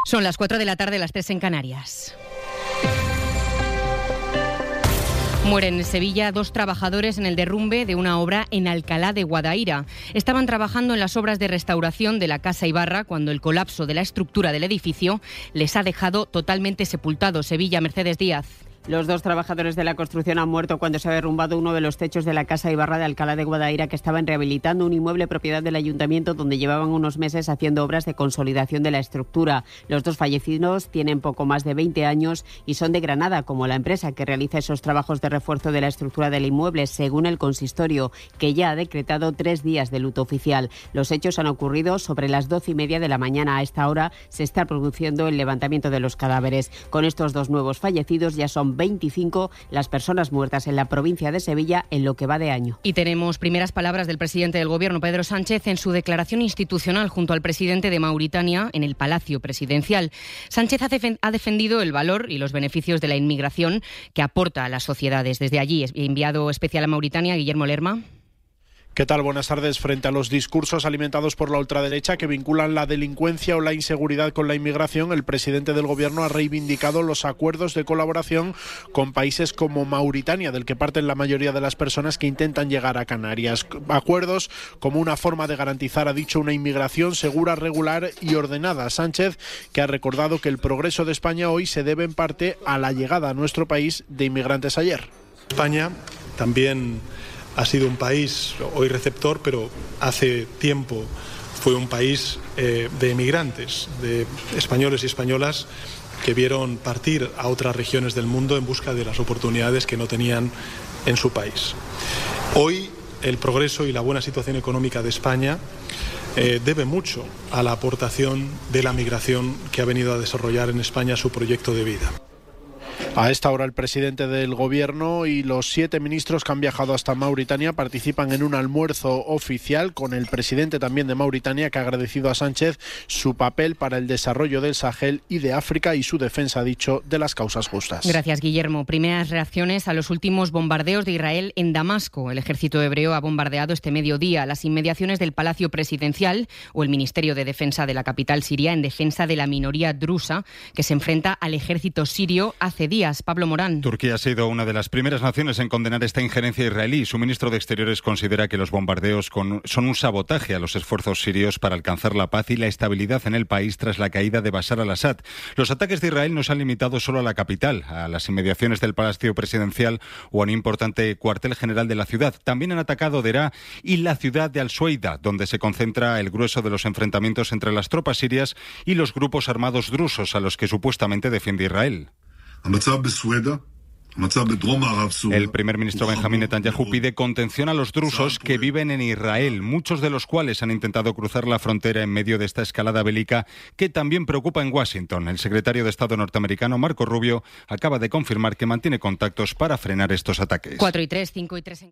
Son las 4 de la tarde, las 3 en Canarias. Mueren en Sevilla 2 trabajadores en el derrumbe de una obra en Alcalá de Guadaira. Estaban trabajando en las obras de restauración de la Casa Ibarra cuando el colapso de la estructura del edificio les ha dejado totalmente sepultados. Sevilla, Mercedes Díaz. Los 2 trabajadores de la construcción han muerto cuando se ha derrumbado uno de los techos de la Casa Ibarra de Alcalá de Guadaira, que estaban rehabilitando un inmueble propiedad del ayuntamiento donde llevaban unos meses haciendo obras de consolidación de la estructura. Los 2 fallecidos tienen poco más de 20 años y son de Granada, como la empresa que realiza esos trabajos de refuerzo de la estructura del inmueble, según el consistorio, que ya ha decretado 3 días de luto oficial. Los hechos han ocurrido sobre las 12:30 de la mañana. A esta hora se está produciendo el levantamiento de los cadáveres. Con estos 2 nuevos fallecidos ya son 25 las personas muertas en la provincia de Sevilla en lo que va de año. Y tenemos primeras palabras del presidente del Gobierno, Pedro Sánchez, en su declaración institucional junto al presidente de Mauritania en el Palacio Presidencial. Sánchez ha defendido el valor y los beneficios de la inmigración que aporta a las sociedades. Desde allí, enviado especial a Mauritania, Guillermo Lerma. ¿Qué tal? Buenas tardes. Frente a los discursos alimentados por la ultraderecha que vinculan la delincuencia o la inseguridad con la inmigración, el presidente del Gobierno ha reivindicado los acuerdos de colaboración con países como Mauritania, del que parten la mayoría de las personas que intentan llegar a Canarias. Acuerdos como una forma de garantizar, ha dicho, una inmigración segura, regular y ordenada. Sánchez, que ha recordado que el progreso de España hoy se debe en parte a la llegada a nuestro país de inmigrantes ayer. España también ha sido un país hoy receptor, pero hace tiempo fue un país de emigrantes, de españoles y españolas que vieron partir a otras regiones del mundo en busca de las oportunidades que no tenían en su país. Hoy el progreso y la buena situación económica de España debe mucho a la aportación de la migración que ha venido a desarrollar en España su proyecto de vida. A esta hora el presidente del Gobierno y los 7 ministros que han viajado hasta Mauritania participan en un almuerzo oficial con el presidente también de Mauritania, que ha agradecido a Sánchez su papel para el desarrollo del Sahel y de África y su defensa, ha dicho, de las causas justas. Gracias, Guillermo. Primeras reacciones a los últimos bombardeos de Israel en Damasco. El ejército hebreo ha bombardeado este mediodía las inmediaciones del Palacio Presidencial o el Ministerio de Defensa de la capital siria en defensa de la minoría drusa que se enfrenta al ejército sirio hace días. Pablo Morán. Turquía ha sido una de las primeras naciones en condenar esta injerencia israelí. Su ministro de Exteriores considera que los bombardeos son un sabotaje a los esfuerzos sirios para alcanzar la paz y la estabilidad en el país tras la caída de Bashar al-Assad. Los ataques de Israel no se han limitado solo a la capital, a las inmediaciones del Palacio Presidencial o a un importante cuartel general de la ciudad. También han atacado Deraa y la ciudad de Al-Sueida, donde se concentra el grueso de los enfrentamientos entre las tropas sirias y los grupos armados drusos a los que supuestamente defiende Israel. El primer ministro Benjamín Netanyahu pide contención a los drusos que viven en Israel, muchos de los cuales han intentado cruzar la frontera en medio de esta escalada bélica que también preocupa en Washington. El secretario de Estado norteamericano, Marco Rubio, acaba de confirmar que mantiene contactos para frenar estos ataques. 4:03, 5:03.